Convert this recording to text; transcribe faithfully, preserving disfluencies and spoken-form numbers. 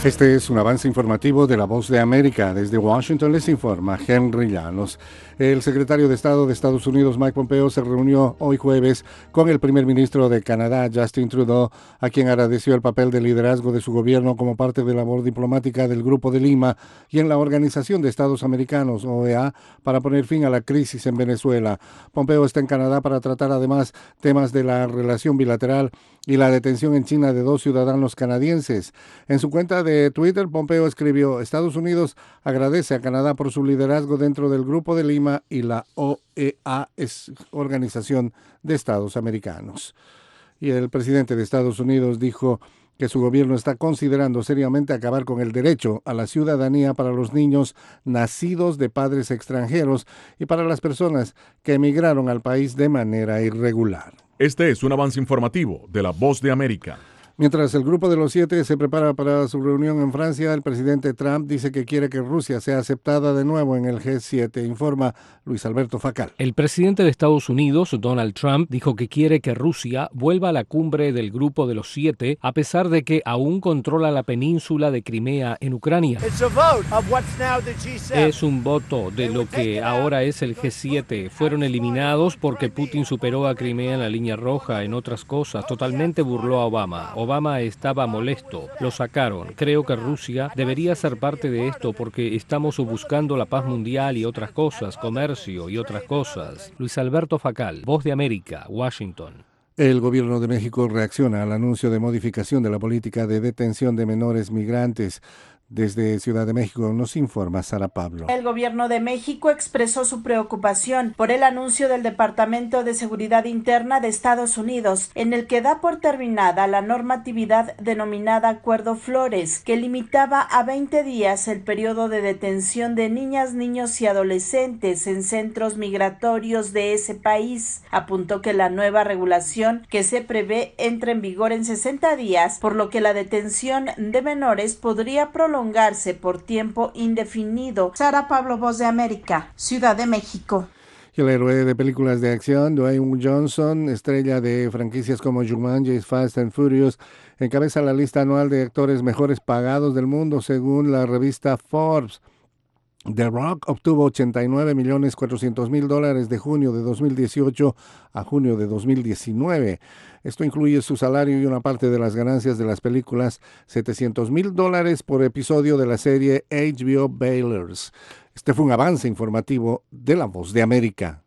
Este es un avance informativo de La Voz de América. Desde Washington les informa Henry Llanos. El secretario de Estado de Estados Unidos, Mike Pompeo, se reunió hoy jueves con el primer ministro de Canadá, Justin Trudeau, a quien agradeció el papel de liderazgo de su gobierno como parte de la labor diplomática del Grupo de Lima y en la Organización de Estados Americanos, O E A, para poner fin a la crisis en Venezuela. Pompeo está en Canadá para tratar además temas de la relación bilateral y la detención en China de dos ciudadanos canadienses. En su cuenta de Twitter, Pompeo escribió: Estados Unidos agradece a Canadá por su liderazgo dentro del Grupo de Lima y la O E A, es Organización de Estados Americanos. Y el presidente de Estados Unidos dijo que su gobierno está considerando seriamente acabar con el derecho a la ciudadanía para los niños nacidos de padres extranjeros y para las personas que emigraron al país de manera irregular. Este es un avance informativo de La Voz de América. Mientras el Grupo de los Siete se prepara para su reunión en Francia, el presidente Trump dice que quiere que Rusia sea aceptada de nuevo en el G siete, informa Luis Alberto Facal. El presidente de Estados Unidos, Donald Trump, dijo que quiere que Rusia vuelva a la cumbre del Grupo de los Siete, a pesar de que aún controla la península de Crimea en Ucrania. Es un voto de lo que ahora es el G siete. Fueron eliminados porque Putin superó a Crimea en la línea roja, en otras cosas. Totalmente burló a Obama. Obama estaba molesto, lo sacaron. Creo que Rusia debería ser parte de esto porque estamos buscando la paz mundial y otras cosas, comercio y otras cosas. Luis Alberto Facal, Voz de América, Washington. El gobierno de México reacciona al anuncio de modificación de la política de detención de menores migrantes. Desde Ciudad de México nos informa Sara Pablo. El gobierno de México expresó su preocupación por el anuncio del Departamento de Seguridad Interna de Estados Unidos, en el que da por terminada la normatividad denominada Acuerdo Flores, que limitaba a veinte días el periodo de detención de niñas, niños y adolescentes en centros migratorios de ese país. Apuntó que la nueva regulación que se prevé entra en vigor en sesenta días, por lo que la detención de menores podría prolongarse por tiempo indefinido. Sara Pablo, Voz de América, Ciudad de México. Y el héroe de películas de acción, Dwayne Johnson, estrella de franquicias como Jumanji, Fast and Furious, encabeza la lista anual de actores mejores pagados del mundo según la revista Forbes. The Rock obtuvo ochenta y nueve millones cuatrocientos mil dólares de junio de dos mil dieciocho a junio de dos mil diecinueve. Esto incluye su salario y una parte de las ganancias de las películas, setecientos mil dólares por episodio de la serie H B O Baylors. Este fue un avance informativo de La Voz de América.